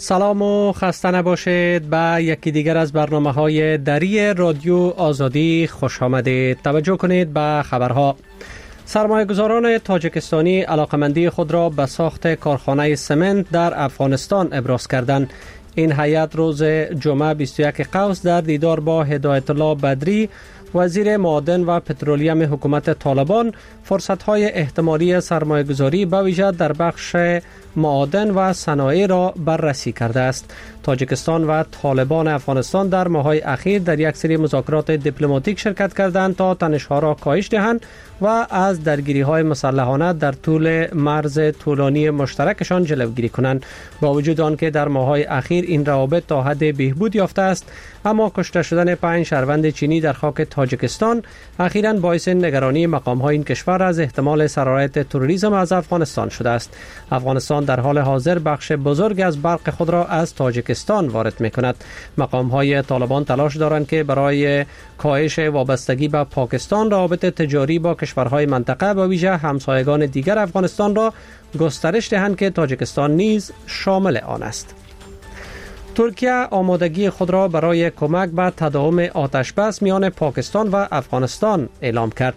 سلام و خسته نباشید. به یکی دیگر از برنامه‌های دری رادیو آزادی خوش آمدید. توجه کنید به خبرها. سرمایه‌گذاران تاجیکستانی علاقمندی خود را به ساخت کارخانه سمنت در افغانستان ابراز کردند. این هیئت روز جمعه 21 قوس در دیدار با هدایت الله بدری، وزیر معادن و پترولیم حکومت طالبان، فرصت‌های احتمالی سرمایه‌گذاری به ویژه در بخش معادن و صنایع را بررسی کرده است. تاجیکستان و طالبان افغانستان در ماه‌های اخیر در یک سری مذاکرات دیپلماتیک شرکت کردند تا تنش‌ها را کاهش دهند و از درگیری‌های مسلحانه در طول مرز طولانی مشترکشان جلوگیری کنند. با وجود آنکه در ماه‌های اخیر این روابط تا حد بهبود یافته است، اما کشته شدن 5 شهروند چینی در خاک تاجیکستان اخیراً باعث نگرانی مقام‌های این کشور از احتمال سرایت تروریسم از افغانستان شده است. افغانستان در حال حاضر بخش بزرگ از برق خود را از تاجیکستان وارد می‌کند. مقام‌های طالبان تلاش دارند که برای کاهش وابستگی به پاکستان روابط تجاری با کشورهای منطقه و ویژه همسایگان دیگر افغانستان را گسترش دهند که تاجیکستان نیز شامل آن است. ترکیه آمادگی خود را برای کمک به تداوم آتش‌بس میان پاکستان و افغانستان اعلام کرد.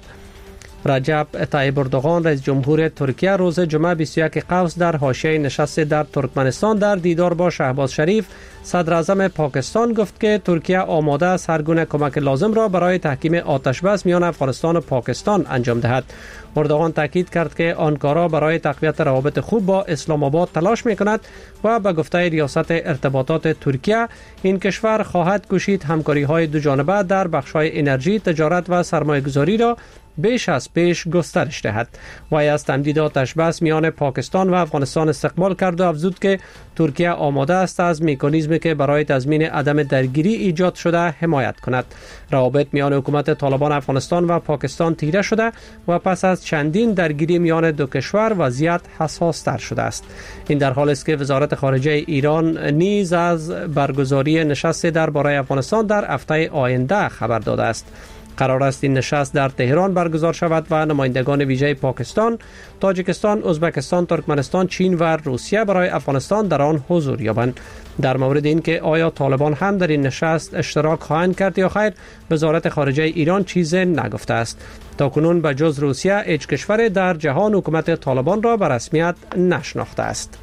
رجب طیب اردوغان رئیس جمهور ترکیه روز جمعه 21 قوس در حاشیه نشست در ترکمنستان در دیدار با شهباز شریف صدر اعظم پاکستان گفت که ترکیه آماده است هر گونه کمک لازم را برای تحکیم آتش‌بس میان افغانستان و پاکستان انجام دهد. اردوغان تاکید کرد که آنکارا برای تقویت روابط خوب با اسلام آباد تلاش می‌کند و به گفته ریاست ارتباطات ترکیه این کشور خواهد کوشید همکاری‌های دو جانبه در بخش‌های انرژی، تجارت و سرمایه‌گذاری را بیش از پیش گسترش دهد. وی از تمدید آتش‌بس میان پاکستان و افغانستان استقبال کرد و افزود که ترکیه آماده است از مکانیزمی که برای تضمین عدم درگیری ایجاد شده حمایت کند. روابط میان حکومت طالبان افغانستان و پاکستان تیره شده و پس از چندین درگیری میان دو کشور وضعیت حساس‌تر شده است. این در حالی است که وزارت خارجه ایران نیز از برگزاری نشست درباره افغانستان در هفته آینده خبر داده است. قرار است این نشست در تهران برگزار شود و نمایندگان ویژه پاکستان، تاجیکستان، ازبکستان، ترکمنستان، چین و روسیه برای افغانستان در آن حضور یابند. در مورد اینکه آیا طالبان هم در این نشست اشتراک خواهند کرد یا خیر، وزارت خارجه ایران چیزی نگفته است. تاکنون به جز روسیه هیچ کشور در جهان حکومت طالبان را به رسمیت نشناخته است.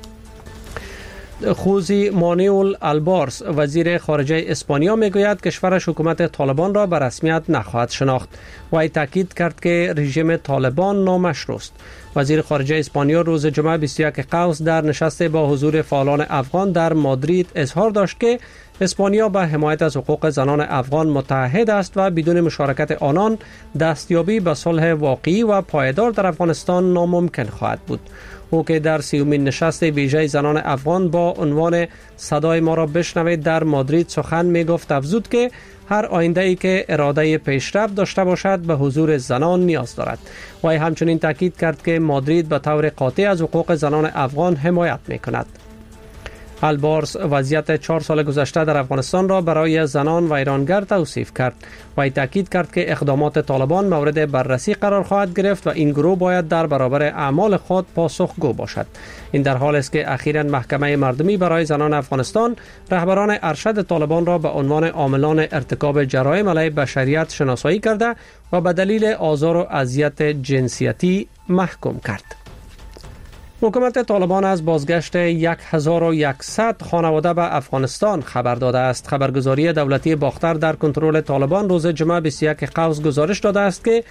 خوزی مانوئل البارس وزیر خارجه اسپانیا میگوید کشورش حکومت طالبان را به رسمیت نخواهد شناخت. وی تاکید کرد که رژیم طالبان نامشروع است. وزیر خارجه اسپانیا روز جمعه 21 قوس در نشست با حضور فعالان افغان در مادرید اظهار داشت که اسپانیا به حمایت از حقوق زنان افغان متحد است و بدون مشارکت آنان دستیابی به صلح واقعی و پایدار در افغانستان ناممکن خواهد بود. او که در 30مین نشست ویژه زنان افغان با عنوان صدای ما را بشنوید در مادرید سخن می گفت، افزود که هر آینده‌ای که اراده پیشرفت داشته باشد به حضور زنان نیاز دارد. وی همچنین تاکید کرد که مادرید به طور قاطع از حقوق زنان افغان حمایت می کند. البارس وضعیت 4 سال گذشته در افغانستان را برای زنان و ایرانگر توصیف کرد. وی تاکید کرد که اقدامات طالبان مورد بررسی قرار خواهد گرفت و این گروه باید در برابر اعمال خود پاسخگو باشد. این در حالی است که اخیراً محکمه مردمی برای زنان افغانستان رهبران ارشد طالبان را به عنوان عاملان ارتکاب جرایم علیه بشریت شناسایی کرده و به دلیل آزار و اذیت جنسیتی محکوم کرد. حکومت طالبان از بازگشت 1100 خانواده به افغانستان خبر داده است. خبرگزاری دولتی باختر در کنترل طالبان روز جمعه 21 قوس گزارش داده است که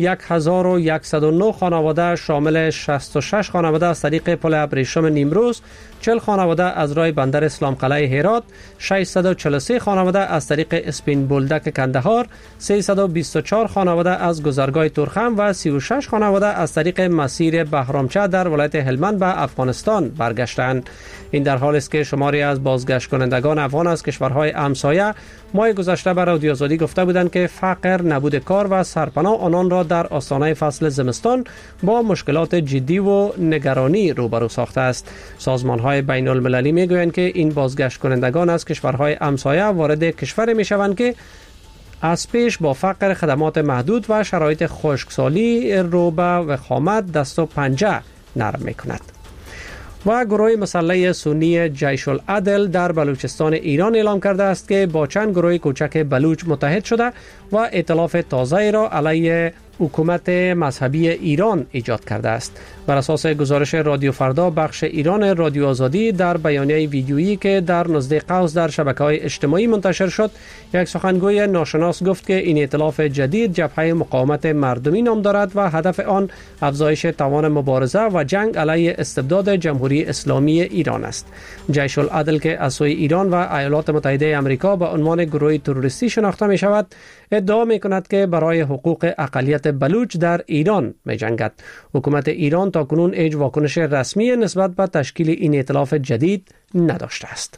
1109 خانواده شامل 66 خانواده از طریق پل ابریشم نیمروز، 40 خانواده از راه بندر اسلام قلعه هرات، 643 خانواده از طریق اسپین بولدک کندهار، 324 خانواده از گذرگاه تورخم و 36 خانواده از طریق مسیر بهرامچه در ولایت هلمند به افغانستان برگشتند. این در حالی است که شماری از بازگشت کنندگان افغان از کشورهای همسایه ماه گذشته به رادیو آزادی گفته بودند که فقر، نبود کار و سرپناه آنان را در آستانه فصل زمستان با مشکلات جدی و نگرانی روبرو ساخته است. سازمان‌های بین المللی می‌گویند که این بازگشت کنندگان از کشورهای همسایه وارد کشور می‌شوند که از پیش با فقر، خدمات محدود و شرایط خشکسالی رو به وخامت دست و پنجه نرم می‌کند. و گروه مسلح سنی جیش العدل در بلوچستان ایران اعلام کرده است که با چند گروه کوچک بلوچ متحد شده و ائتلاف تازه را علیه حکومت مذهبی ایران ایجاد کرده است. بر اساس گزارش رادیو فردا بخش ایران رادیو آزادی در بیانیه ویدیویی که در 19 قوس در شبکه‌های اجتماعی منتشر شد، یک سخنگوی ناشناس گفت که این ائتلاف جدید جبهه مقاومت مردمی نام دارد و هدف آن افزایش توان مبارزه و جنگ علیه استبداد جمهوری اسلامی ایران است. جیش العدل که از سوی ایران و ایالات متحده آمریکا به عنوان گروه تروریستی شناخته می شود، ادعا می کند که برای حقوق اقلیت بلوچ در ایران می جنگد. حکومت ایران تا کنون هیچ واکنش رسمی نسبت به تشکیل این ائتلاف جدید نداشته است.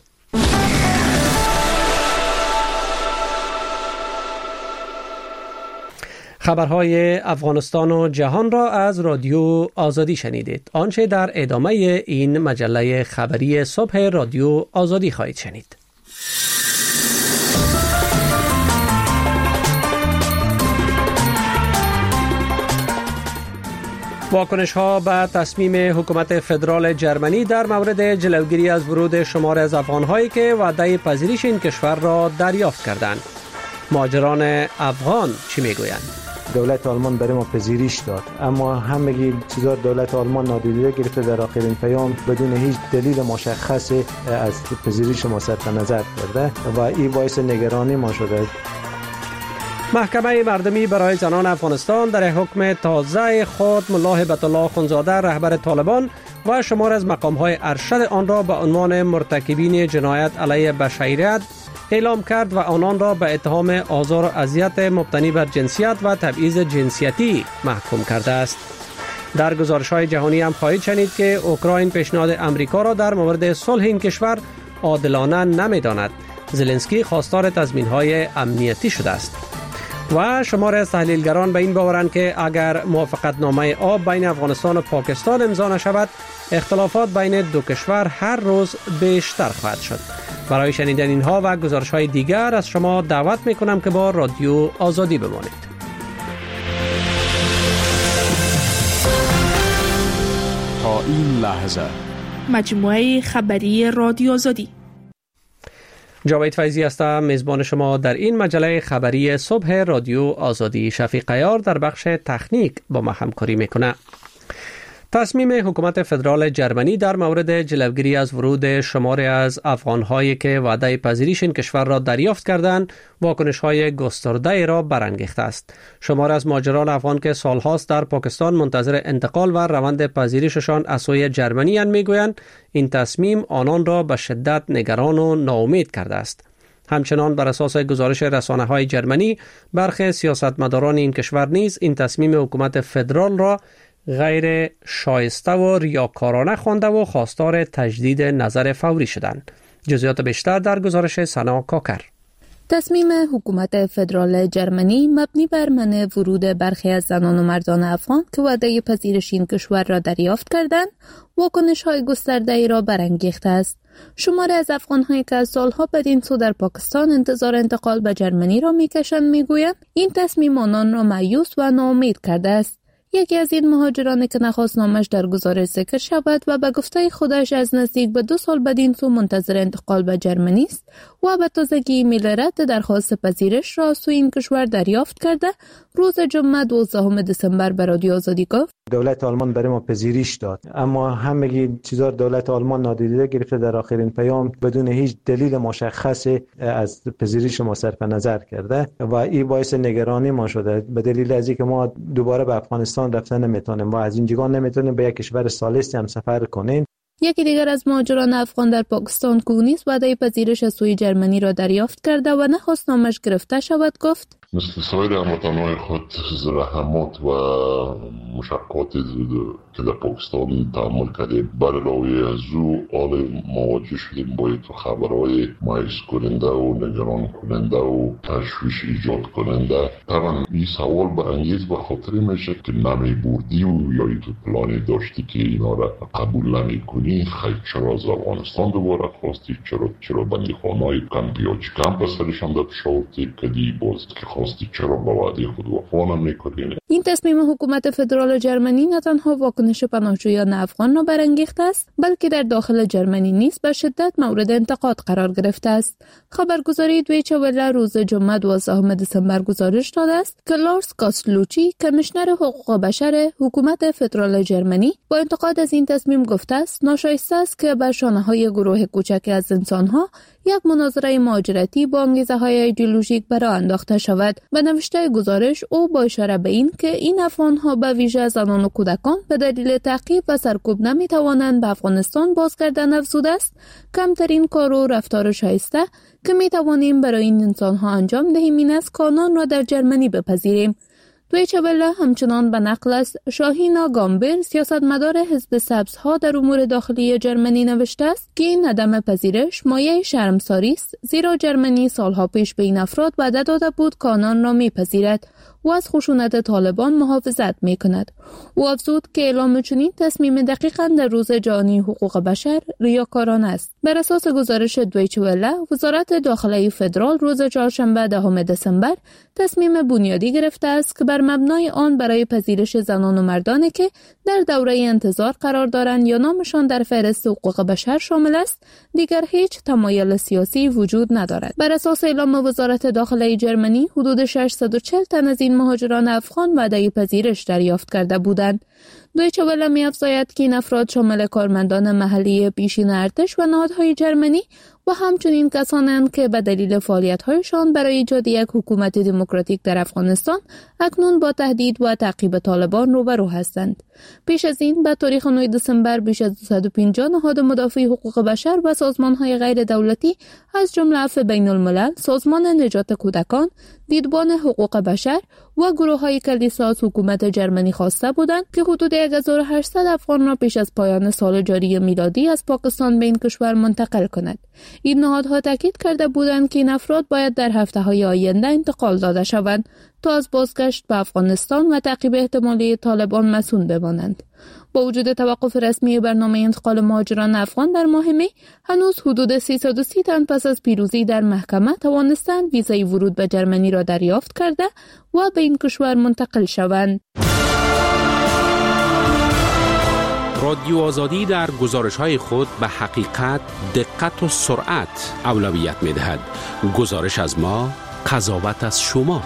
خبرهای افغانستان و جهان را از رادیو آزادی شنیدید. آنچه در ادامه این مجله خبری صبح رادیو آزادی خواهید شنید. واکنش ها به تصمیم حکومت فدرال جرمنی در مورد جلوگیری از ورود شمار از افغان‌هایی که وعده پذیرش این کشور را دریافت کردند. مهاجران افغان چی میگویند؟ دولت آلمان برای ما پذیرش داد، اما همه چیزا دولت آلمان نادیده گرفته. در آخرین پیام بدون هیچ دلیل مشخص از پذیرش ما صرف نظر کرده و این باعث نگرانی ما شده. محکمه مردمی برای زنان افغانستان در حکم تازه خود ملا هبت الله خونزاده رهبر طالبان و شمار از مقام‌های ارشد آن را به عنوان مرتکبین جنایت علیه بشریت اعلام کرد و آنان را به اتهام آزار و اذیت مبتنی بر جنسیت و تبعیض جنسیتی محکوم کرده است. در گزارش‌های جهانی هم خواهید شنید که اوکراین پیشنهاد امریکا را در مورد صلح این کشور عادلانه نمی‌داند. زلنسکی خواستار تضمین‌های امنیتی شده است. و شمار از تحلیلگران به این باورند که اگر موافقتنامه آب بین افغانستان و پاکستان امضا نشود، اختلافات بین دو کشور هر روز بیشتر خواهد شد. برای شنیدن اینها و گزارش‌های دیگر از شما دعوت می‌کنم که با رادیو آزادی بمانید. تا این لحظه مجموعه خبری رادیو آزادی. جاوید فیضی هستم، میزبان شما در این مجله خبری صبح رادیو آزادی. شفیق عیار در بخش تکنیک با ما همکاری میکنه. تصمیم حکومت فدرال جرمنی در مورد جلوگیری از ورود شماری از افغان‌هایی که وعده پذیرش این کشور را دریافت کردند، واکنش‌های گسترده را برانگیخته است. شماری از مهاجران افغان که سالهاست در پاکستان منتظر انتقال و روند پذیرششان از سوی جرمنی اند میگویند این تصمیم آنان را به شدت نگران و ناامید کرده است. همچنان بر اساس گزارش رسانه‌های جرمنی، برخی سیاستمداران این کشور نیز این تصمیم حکومت فدرال را غیر شایسته و ریاکارانه خوانده و خواستار تجدید نظر فوری شدند. جزئیات بیشتر در گزارش سنا کاکر. تصمیم حکومت فدرال جرمنی مبنی بر منع ورود برخی از زنان و مردان افغان که وعده پذیرش این کشور را دریافت کردند، واکنش‌های گسترده‌ای را برانگیخته است. شماری از افغان‌هایی که از سالها بدین سو در پاکستان انتظار انتقال به جرمنی را می‌کشند می‌گویند این تصمیم آنان را مایوس و ناامید کرده است. یکی از این مهاجران که نخواست نامش در گزارش ذکر شود و به گفته خودش از نزدیک به 2 سال بدین سو منتظر انتقال به جرمنی است و به تازگی ایمیل رد درخواست پذیرش را سوی این کشور دریافت کرده، روز جمعه 12 دسامبر به رادیو آزادی گفت دولت آلمان برای ما پذیرش داد، اما همه چیزا دولت آلمان نادیده گرفته. در آخرین پیام بدون هیچ دلیل مشخص از پذیرش ما صرف نظر کرده و این باعث نگرانی ما شده، به دلیل از اینکه ما دوباره به افغانستان رفتن نمیتونیم و از اینجا نمیتونیم به یک کشور ثالثی هم سفر کنیم. یکی دیگر از مهاجران افغان در پاکستان که نیز وعده پذیرش از سوی جرمنی را دریافت کرده و نخواست نامش گرفته شود گفت مثل سایر هموطنان خود زحمات و مشقاتی که در پاکستان تحمل کردیم، بر علاوه از او حال مواجه شدیم با یک خبرهای مایوس کننده و نگران کننده و تشویش ایجاد کننده. طبعا این سوال برانگیز به خاطر میشه که نمی بردی و یا تو پلانی داشتی که اینا را قبول نمی کنی، خیلی چرا از افغانستان دوباره خواستی، چرا بندیخانه‌های کمپ یا چی کمپ سرشان در پشاور تیب کردی، باز که خواستی چرا با وعده خود وفا نمیکنید؟ این تصمیم حکومت فدرال جرمنی نه تنها واکنش پناهجویان افغان را برانگیخته است، بلکه در داخل جرمنی نیز به شدت مورد انتقاد قرار گرفته است. خبرگزاری دویچه وله روز جمعه 12 دسامبر گزارش داده است که لارس گاسلوچی، کمیشنر حقوق بشر حکومت فدرال جرمنی، با انتقاد از این تصمیم گفته است ناشایسته است که بر شانه‌های گروه کوچکی از انسان‌ها یک مناظره مهاجرتی با انگیزه‌های ایدئولوژیک برآ انداخته شود. به نوشته گزارش او با اشاره به این که این افغان‌ها به ویژه زنان و کودکان به دلیل تعقیب و سرکوب نمی‌توانند به افغانستان بازگردند افزوده است کمترین کار و رفتار شایسته که می‌توانیم برای این انسان‌ها انجام دهیم این است که آنان را در جرمنی بپذیریم. دویچه وله همچنان به نقل از شاهینا گامبر، سیاستمدار حزب سبزها در امور داخلی جرمنی نوشته است که این عدم پذیرش مایه شرمساری است، زیرا جرمنی سالها پیش به این افراد وعده داده بود که آنان را میپذیرد و از خشونت طالبان محافظت میکند. او افزود که اعلام چنین تصمیم دقیقاً در روز جهانی حقوق بشر ریاکارانه است. بر اساس گزارش دویچه وله، وزارت داخلی فدرال روز چهارشنبه 10 دسامبر تصمیم بنیادی گرفته است که بر مبنای آن برای پذیرش زنان و مردانی که در دوره انتظار قرار دارند یا نامشان در فهرست حقوق بشر شامل است، دیگر هیچ تمایل سیاسی وجود ندارد. بر اساس اعلام وزارت داخلی جرمنی، حدود 640 تن از این مهاجران افغان وعده پذیرش دریافت کرده بودند. دویچه وله می‌افزاید که این افراد شامل کارمندان محلی پیشین ارتش و نهادهای جرمنی و همچنین کسانند که به دلیل فعالیت‌هایشان برای ایجاد یک حکومت دموکراتیک در افغانستان اکنون با تهدید و تعقیب طالبان روبرو هستند. پیش از این به تاریخ 9 دسامبر بیش از 250 نهاد مدافع حقوق بشر و سازمان‌های غیر دولتی از جمله عفو بین‌الملل، سازمان نجات کودکان، دیدبان حقوق بشر و گروه‌های کلیسا از حکومت جرمنی خواسته بودند که حدود 1800 افغان را پیش از پایان سال جاری میلادی از پاکستان به این کشور منتقل کند. این نهادها تاکید کرده بودند که این افراد باید در هفته‌های آینده انتقال داده شوند تا از بازگشت به افغانستان و تعقیب احتمالی طالبان مسئول بمانند. با وجود توقف رسمی برنامه انتقال مهاجران افغان در ماه می، هنوز حدود 330 تن پس از پیروزی در محکمه توانستند ویزای ورود به جرمنی را دریافت کرده و به این کشور منتقل شوند. رادیو آزادی در گزارش‌های خود به حقیقت، دقت و سرعت اولویت می‌دهد. گزارش از ما، قضاوت از شما.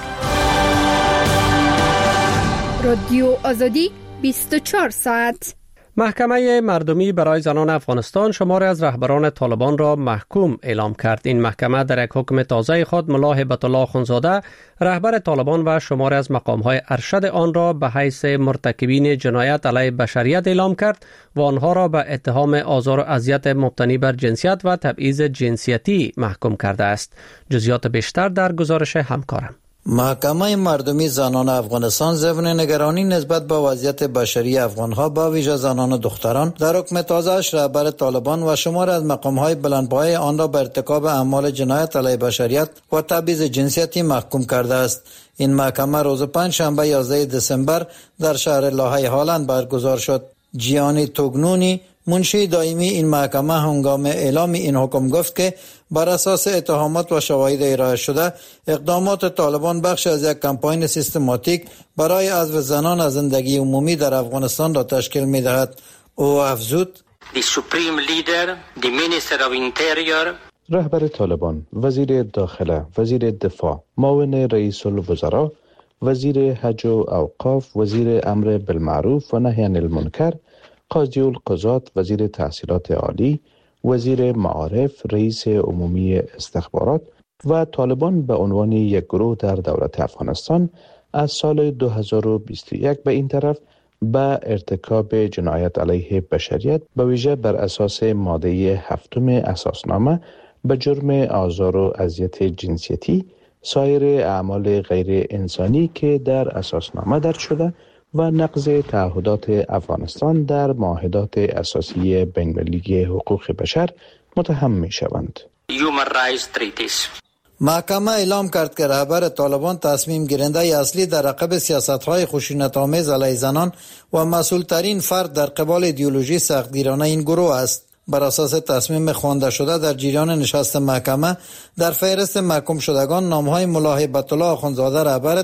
رادیو آزادی 24 ساعت. محکمه مردمی برای زنان افغانستان شماری از رهبران طالبان را محکوم اعلام کرد. این محکمه در یک حکم تازه خود ملا هبت الله خونزاده، رهبر طالبان و شماری از مقام‌های ارشد آن را به حیث مرتکبین جنایت علیه بشریت اعلام کرد و آنها را به اتهام آزار و اذیت مبتنی بر جنسیت و تبعیض جنسیتی محکوم کرده است. جزئیات بیشتر در گزارش همکارم. محکمه مردمی زنان افغانستان ضمن نگرانی نسبت به وضعیت بشری افغانها با ویژه زنان و دختران در حکم تازه‌اش رهبر طالبان و شمار از مقام‌های بلندپایه آن را به ارتکاب اعمال جنایت علیه بشریت و تبعیض جنسیتی محکوم کرده است. این محکمه روز پنجشنبه 11 دسامبر در شهر لاهه هالند برگزار شد. جیانی توگنونی، منشی دائمی این محکمه هنگام اعلام این حکم گفت که بر اساس اتهامات و شواهد ارائه شده اقدامات طالبان بخش از یک کمپاین سیستماتیک برای حذف زنان از زندگی عمومی در افغانستان را تشکیل می‌دهد. او افزود: رهبر طالبان، وزیر داخله، وزیر دفاع، معاون رئیس الوزراء، وزیر حج و اوقاف، وزیر امر بالمعروف و نهی عن المنکر، قاضی القضات، وزیر تحصیلات عالی، وزیر معارف، رئیس عمومی استخبارات و طالبان به عنوان یک گروه در دولت افغانستان از سال 2021 به این طرف به ارتکاب جنایت علیه بشریت به ویژه بر اساس ماده 7 اساسنامه به جرم آزار و اذیت جنسیتی، سایر اعمال غیر انسانی که در اساسنامه درج شده و نقض تعهدات افغانستان در معاهدات اساسی بین‌المللی حقوق بشر متهم می شوند. محکمه اعلام کرد که رهبر طالبان تصمیم گیرنده اصلی در عقب سیاست‌های خشونت‌آمیز علیه زنان و مسئول‌ترین فرد در قبال ایدئولوژی سختگیرانه این گروه است. بر اساس تصمیم خوانده شده در جریان نشست محکمه در فهرست محکوم شدگان نامهای ملا هیبت الله آخوندزاده رهبر